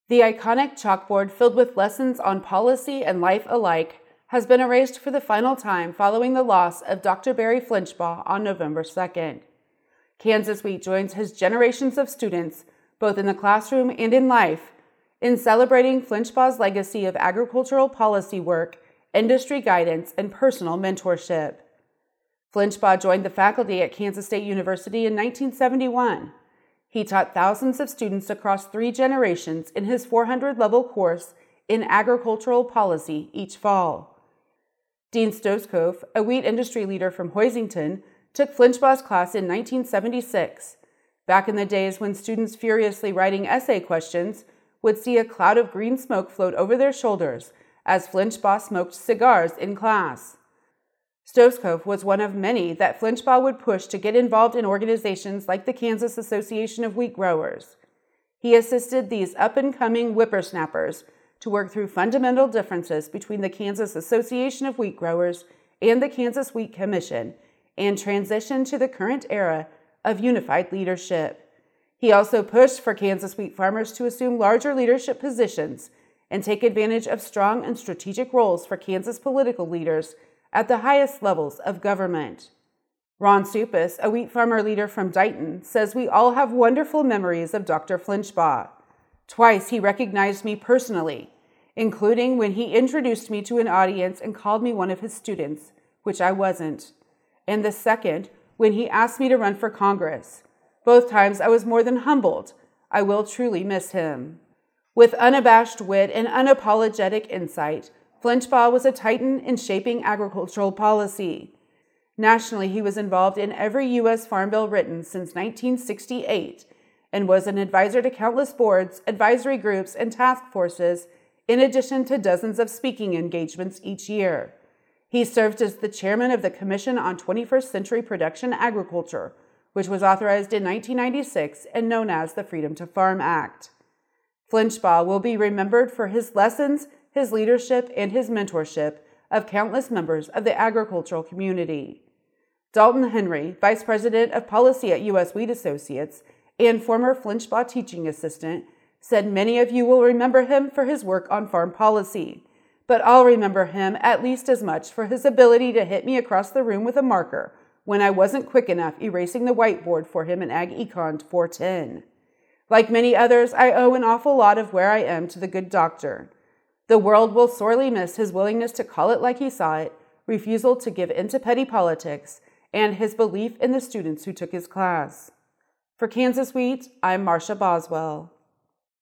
The iconic chalkboard filled with lessons on policy and life alike has been erased for the final time following the loss of Dr. Barry Flinchbaugh on November 2nd. Kansas Week joins his generations of students, both in the classroom and in life, in celebrating Flinchbaugh's legacy of agricultural policy work, industry guidance, and personal mentorship. Flinchbaugh joined the faculty at Kansas State University in 1971. He taught thousands of students across 3 generations in his 400-level course in agricultural policy each fall. Dean Stoskopf, a wheat industry leader from Hoisington, took Flinchbaugh's class in 1976. Back in the days when students furiously writing essay questions would see a cloud of green smoke float over their shoulders as Flinchbaugh smoked cigars in class. Stoskopf was one of many that Flinchbaugh would push to get involved in organizations like the Kansas Association of Wheat Growers. He assisted these up-and-coming whippersnappers to work through fundamental differences between the Kansas Association of Wheat Growers and the Kansas Wheat Commission and transition to the current era of unified leadership. He also pushed for Kansas wheat farmers to assume larger leadership positions and take advantage of strong and strategic roles for Kansas political leaders at the highest levels of government. Ron Supis, a wheat farmer leader from Dighton, says we all have wonderful memories of Dr. Flinchbaugh. Twice he recognized me personally, including when he introduced me to an audience and called me one of his students, which I wasn't, and the second when he asked me to run for Congress. Both times I was more than humbled. I will truly miss him. With unabashed wit and unapologetic insight, Flinchbaugh was a titan in shaping agricultural policy. Nationally, he was involved in every U.S. Farm Bill written since 1968 and was an advisor to countless boards, advisory groups, and task forces, in addition to dozens of speaking engagements each year. He served as the chairman of the Commission on 21st Century Production Agriculture, which was authorized in 1996 and known as the Freedom to Farm Act. Flinchbaugh will be remembered for his lessons, his leadership, and his mentorship of countless members of the agricultural community. Dalton Henry, Vice President of Policy at U.S. Wheat Associates and former Flinchbaugh teaching assistant, said many of you will remember him for his work on farm policy, but I'll remember him at least as much for his ability to hit me across the room with a marker when I wasn't quick enough erasing the whiteboard for him in Ag Econ 410. Like many others, I owe an awful lot of where I am to the good doctor. The world will sorely miss his willingness to call it like he saw it, refusal to give in to petty politics, and his belief in the students who took his class. For Kansas Wheat, I'm Marcia Boswell.